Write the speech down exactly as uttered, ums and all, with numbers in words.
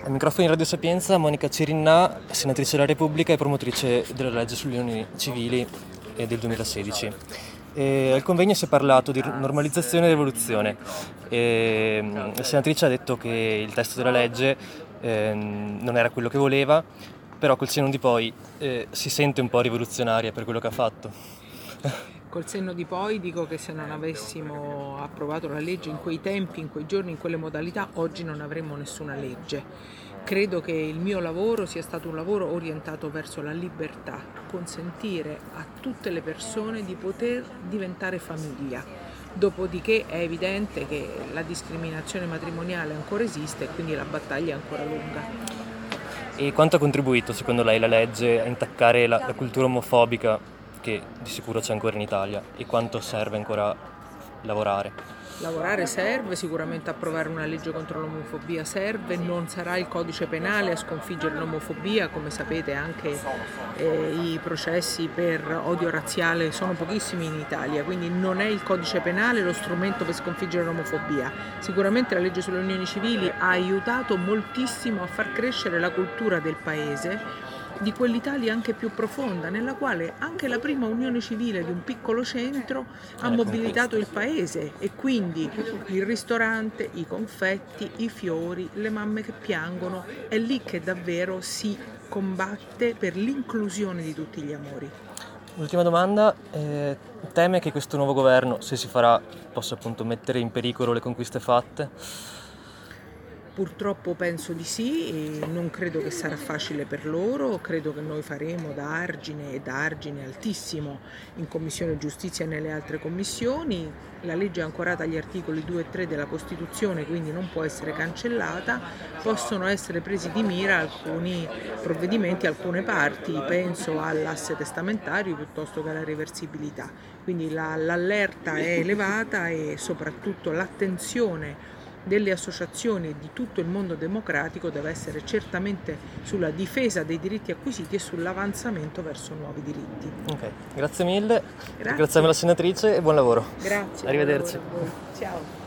Ai microfoni di Radio Sapienza, Monica Cirinnà, senatrice della Repubblica e promotrice della legge sulle unioni civili del duemilasedici. E al convegno si è parlato di normalizzazione e rivoluzione. E la senatrice ha detto che il testo della legge eh, non era quello che voleva, però col senno di poi eh, si sente un po' rivoluzionaria per quello che ha fatto. Col senno di poi dico che se non avessimo approvato la legge in quei tempi, in quei giorni, in quelle modalità, oggi non avremmo nessuna legge. Credo che il mio lavoro sia stato un lavoro orientato verso la libertà, consentire a tutte le persone di poter diventare famiglia. Dopodiché è evidente che la discriminazione matrimoniale ancora esiste e quindi la battaglia è ancora lunga. E quanto ha contribuito secondo lei la legge a intaccare la, la cultura omofobica che di sicuro c'è ancora in Italia, e quanto serve ancora lavorare? Lavorare serve, sicuramente approvare una legge contro l'omofobia serve, non sarà il codice penale a sconfiggere l'omofobia, come sapete anche eh, i processi per odio razziale sono pochissimi in Italia, quindi non è il codice penale lo strumento per sconfiggere l'omofobia. Sicuramente la legge sulle unioni civili ha aiutato moltissimo a far crescere la cultura del paese, di quell'Italia anche più profonda, nella quale anche la prima unione civile di un piccolo centro ha mobilitato il paese, e quindi il ristorante, i confetti, i fiori, le mamme che piangono, è lì che davvero si combatte per l'inclusione di tutti gli amori. Ultima domanda, eh, teme che questo nuovo governo, se si farà, possa appunto mettere in pericolo le conquiste fatte? Purtroppo penso di sì, e non credo che sarà facile per loro, credo che noi faremo da argine e da argine altissimo in Commissione Giustizia e nelle altre commissioni. La legge è ancorata agli articoli due e tre della Costituzione, quindi non può essere cancellata, possono essere presi di mira alcuni provvedimenti, alcune parti, penso all'asse testamentario piuttosto che alla reversibilità, quindi la, l'allerta è elevata e soprattutto l'attenzione delle associazioni e di tutto il mondo democratico deve essere certamente sulla difesa dei diritti acquisiti e sull'avanzamento verso nuovi diritti. Ok, grazie mille, Grazie. ringraziamo la senatrice e buon lavoro. Grazie. Arrivederci. Buon lavoro a voi. Ciao.